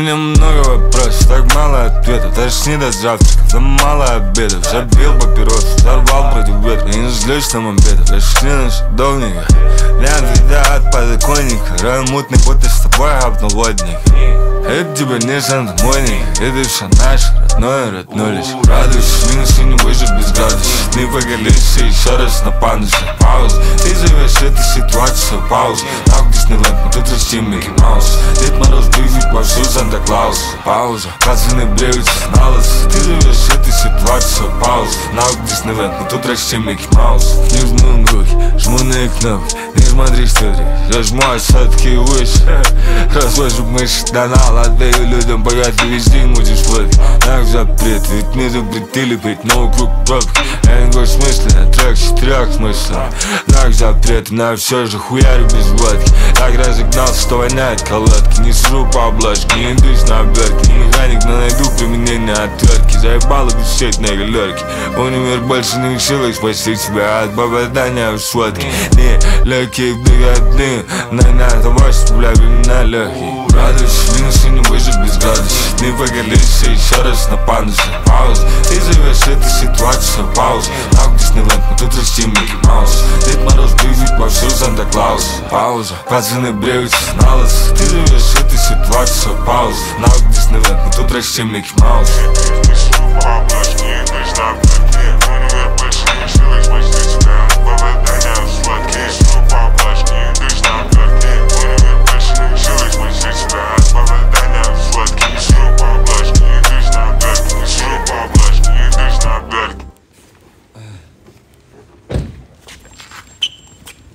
слишком много вопросов, так мало ответов. Даже не до завтрака, да мало обедов. Забил папирос, взорвал против ветра. И не злюсь на мопедов, решли на шедовника. Лям вида от подоконника. Рай мутный, будто с тобой гапнул водник. Это тебе не Санта-Моника, это все наше, родное, роднулись. Радуйся, минус и не выжить без градусов. Не поголишься еще раз на пандусе. Пауза, ты зовешь эту ситуацию паузу. Нахуй Диснейленд, мы тут растим Микки Маус. Дед Мороз бежит вовсю Санта-Клаус. Пауза, пацаны бреются на лысо. Ты зовешь эту ситуацию паузу. Нахуй Диснейленд, мы тут растим Микки Маус. Не жму руки, жму на их кнопки. Не смотри, что ты, я жму все-таки выше. Развожу мыши донал. Отдаю людям, пока ты везде мутишь флотки. Нах запрет, ведь мне запретили петь, но вокруг пробки. Я не говорю смысленно, трек с 4 смыслов. Нах запрет, но все же хуярю без водки. Так разогнался, что воняет колодки. Не сру по обложке, не идусь на обертке. Не механик, но найду применение отвертки. Заебало висеть на галерке. Универ больше не в силах спасти тебя от попадания в сводки. Не легкие беготны, на того, что бля, времена легкие. Радуйся, минус и не выжить без градусов. Не поголишься еще раз на пандусе. Пауза, ты зовешь эту ситуацию паузу. Нахуй Диснейленд, мы тут растим Микки Маус. Дед Мороз бежит вовсю Санта-Клаус. Пауза, пацаны бреются на лысо. Ты зовешь эту ситуацию паузу. Нахуй Диснейленд, мы тут растим Микки Маус. Не по обложке, не